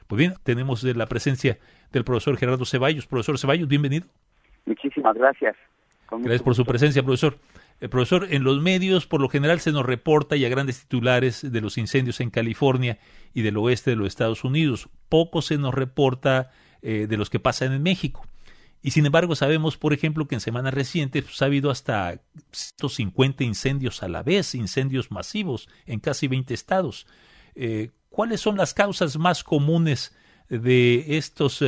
Pues bien, tenemos la presencia del profesor Gerardo Ceballos. Profesor Ceballos, bienvenido. Muchísimas gracias. Gracias por su presencia, profesor. Profesor, en los medios por lo general se nos reporta y a grandes titulares de los incendios en California y del oeste de los Estados Unidos. Poco se nos reporta de los que pasan en México. Y sin embargo sabemos, por ejemplo, que en semanas recientes pues, ha habido hasta 150 incendios a la vez, incendios masivos en casi 20 estados. ¿Cuáles son las causas más comunes de estos,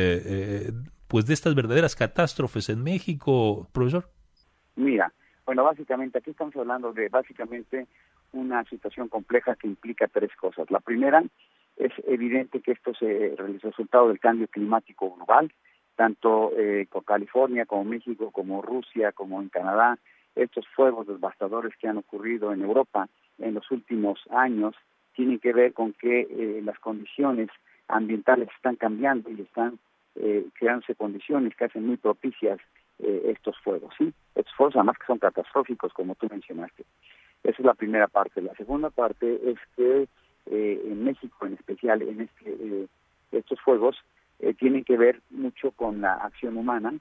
pues de estas verdaderas catástrofes en México, profesor? Mira, bueno, básicamente aquí estamos hablando de una situación compleja que implica tres cosas. La primera, es evidente que esto es el resultado del cambio climático global, tanto con California como México, como Rusia, como en Canadá. Estos fuegos devastadores que han ocurrido en Europa en los últimos años tienen que ver con que las condiciones ambientales están cambiando y están creándose condiciones que hacen muy propicias estos fuegos, ¿sí? Estos fuegos además que son catastróficos, como tú mencionaste. Esa es la primera parte. La segunda parte es que en México, en especial, estos fuegos tienen que ver mucho con la acción humana.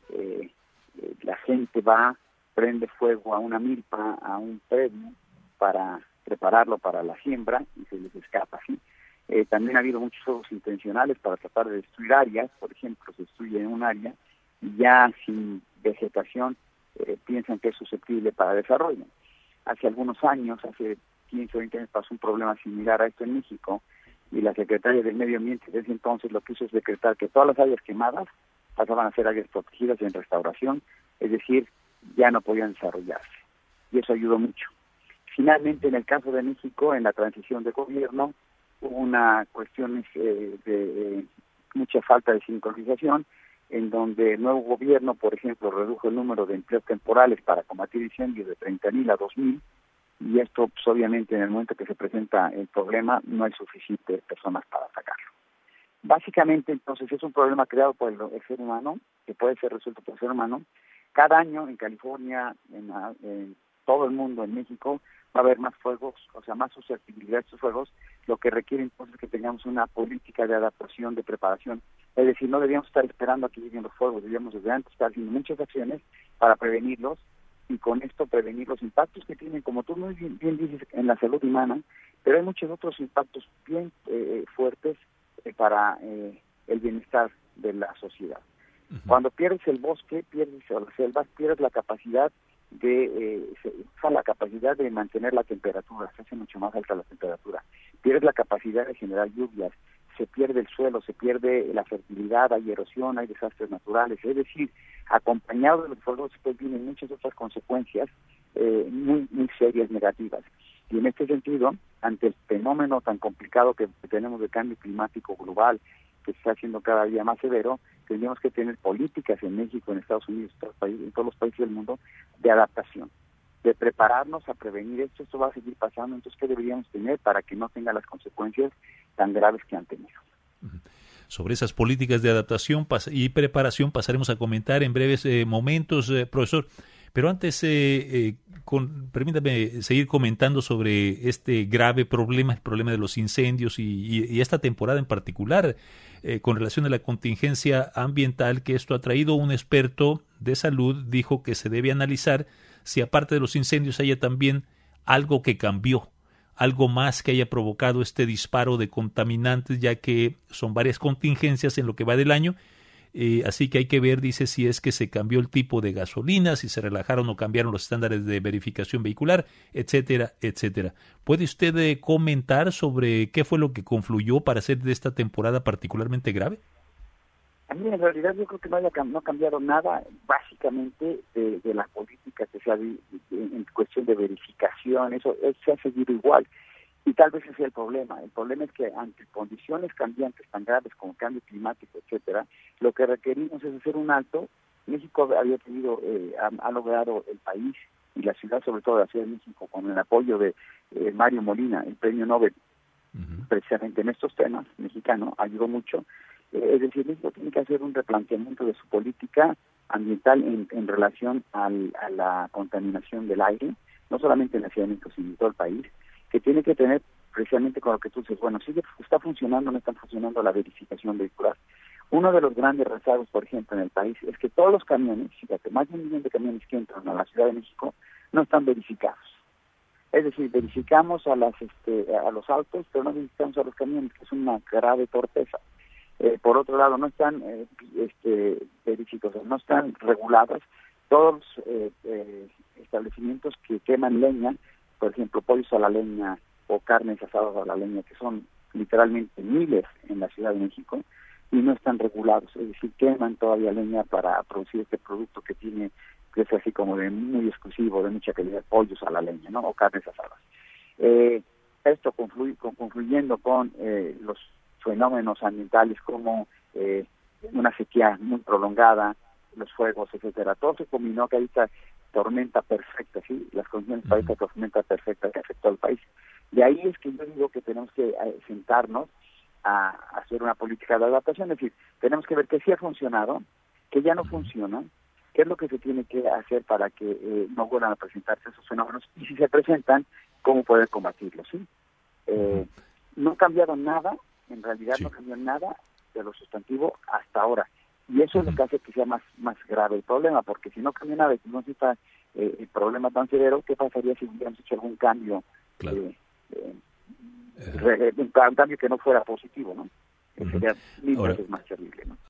La gente prende fuego a una milpa, a un predio, para prepararlo para la siembra y se les escapa, ¿sí? También ha habido muchos fuegos intencionales para tratar de destruir áreas. Por ejemplo, se destruye un área y ya sin vegetación piensan que es susceptible para desarrollo. Hace algunos años, hace 15 o 20 años, pasó un problema similar a esto en México y la Secretaría del Medio Ambiente desde entonces lo que hizo es decretar que todas las áreas quemadas pasaban a ser áreas protegidas en restauración, es decir, ya no podían desarrollarse. Y eso ayudó mucho. Finalmente, en el caso de México, en la transición de gobierno, hubo una cuestión de mucha falta de sincronización, en donde el nuevo gobierno, por ejemplo, redujo el número de empleos temporales para combatir incendios de 30,000 a 2,000, y esto, pues, obviamente, en el momento que se presenta el problema, no hay suficientes personas para atacarlo. Básicamente, entonces, es un problema creado por el ser humano, que puede ser resuelto por el ser humano. Cada año en California, en todo el mundo, en México, va a haber más fuegos, o sea, más susceptibilidad a estos fuegos, lo que requiere entonces que tengamos una política de adaptación, de preparación. Es decir, no debíamos estar esperando a que lleguen los fuegos, debíamos desde antes estar haciendo muchas acciones para prevenirlos y con esto prevenir los impactos que tienen, como tú muy bien dices, en la salud humana, pero hay muchos otros impactos bien fuertes para el bienestar de la sociedad. Uh-huh. Cuando pierdes el bosque, pierdes las selvas, pierdes la capacidad de mantener la temperatura, se hace mucho más alta la temperatura, pierdes la capacidad de generar lluvias, se pierde el suelo, se pierde la fertilidad, hay erosión, hay desastres naturales, es decir, acompañado de los fuegos pues vienen muchas otras consecuencias muy serias, negativas. Y en este sentido, ante el fenómeno tan complicado que tenemos de cambio climático global, que se está haciendo cada día más severo, tenemos que tener políticas en México, en Estados Unidos, en todos los países del mundo, de adaptación, de prepararnos a prevenir esto. Esto va a seguir pasando, entonces, ¿qué deberíamos tener para que no tenga las consecuencias tan graves que han tenido? Sobre esas políticas de adaptación y preparación pasaremos a comentar en breves momentos, profesor. Pero antes, permítame seguir comentando sobre este grave problema, el problema de los incendios y esta temporada en particular, con relación a la contingencia ambiental que esto ha traído. Un experto de salud dijo que se debe analizar si aparte de los incendios haya también algo que cambió, algo más que haya provocado este disparo de contaminantes, ya que son varias contingencias en lo que va del año. Así que hay que ver, dice, si es que se cambió el tipo de gasolina, si se relajaron o cambiaron los estándares de verificación vehicular, etcétera, etcétera. ¿Puede usted comentar sobre qué fue lo que confluyó para hacer de esta temporada particularmente grave? A mí, en realidad, yo creo que no ha cambiado nada, básicamente, de la política que se ha en cuestión de verificación. Eso se ha seguido igual. Y tal vez ese es el problema. El problema es que ante condiciones cambiantes tan graves como cambio climático, etcétera, lo que requerimos es hacer un alto. México había tenido, ha logrado el país y la ciudad, sobre todo la Ciudad de México, con el apoyo de Mario Molina, el premio Nobel, precisamente en estos temas, mexicano, ayudó mucho. Es decir, México tiene que hacer un replanteamiento de su política ambiental en relación a la contaminación del aire, no solamente en la Ciudad de México, sino en todo el país, que tiene que tener precisamente con lo que tú dices, bueno, sí está funcionando, no está funcionando la verificación vehicular. Uno de los grandes rezagos, por ejemplo, en el país, es que todos los camiones, fíjate, más de 1 millón de camiones que entran a la Ciudad de México, no están verificados. Es decir, verificamos a los autos, pero no verificamos a los camiones, que es una grave torpeza. Por otro lado, no están verificados, no están regulados todos los establecimientos que queman leña, por ejemplo, pollos a la leña o carnes asadas a la leña, que son literalmente miles en la Ciudad de México, y no están regulados, es decir, queman todavía leña para producir este producto que es así como de muy exclusivo, de mucha calidad, pollos a la leña, ¿no? O carnes asadas. Esto concluyendo con los fenómenos ambientales como una sequía muy prolongada, los fuegos, etcétera. Todo se combinó que hay esta tormenta perfecta, ¿sí? Las condiciones para esta tormenta perfecta que afectó al país. De ahí es que yo digo que tenemos que sentarnos a hacer una política de adaptación, es decir, tenemos que ver que sí ha funcionado, que ya no funciona, qué es lo que se tiene que hacer para que no vuelvan a presentarse esos fenómenos, y si se presentan, cómo poder combatirlos, ¿sí? No ha cambiado nada, en realidad no cambió nada de lo sustantivo hasta ahora, y eso es lo que hace que sea más grave el problema, porque si no cambia nada y si no está el problema tan severo, ¿qué pasaría si hubiéramos hecho algún cambio? Claro. Un cambio que no fuera positivo, ¿no? Sería 1000 veces más terrible, ¿no?